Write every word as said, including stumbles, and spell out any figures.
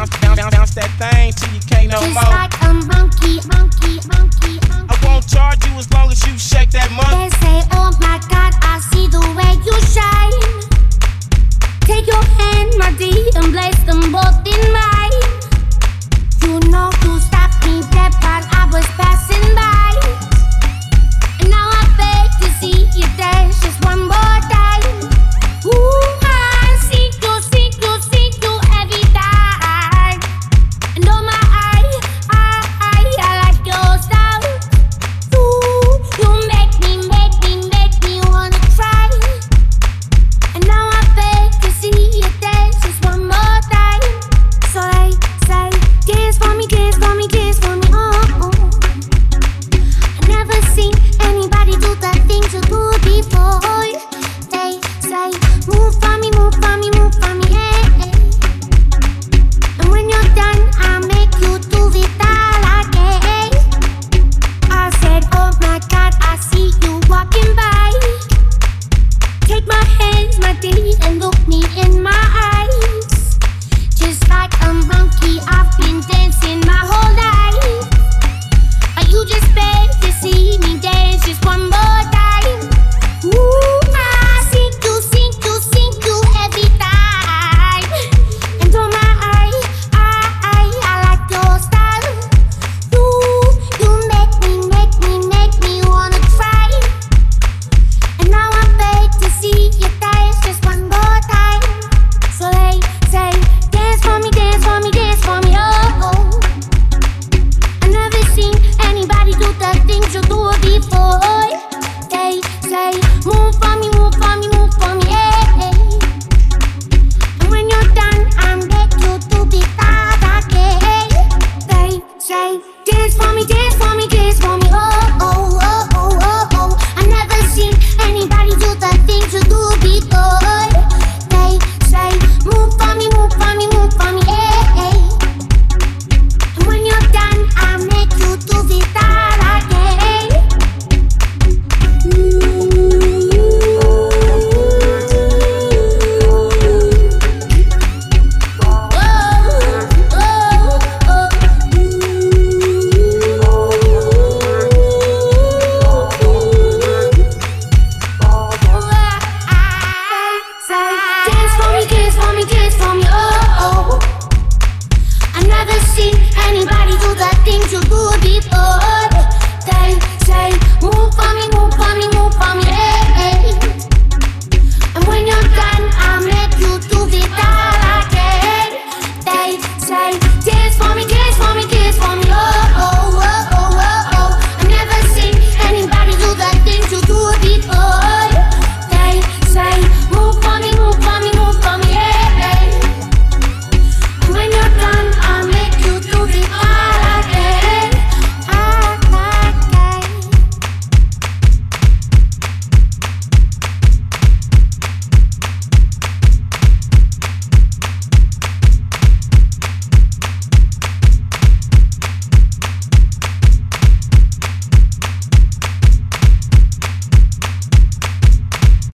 bounce, bounce, bounce, bounce that thing till you can't no Just more. like a monkey, monkey, monkey, monkey. I won't charge you as long as you shake that monkey. They say, oh my God, I see the way you shine. Take your hand, my dear, and place them both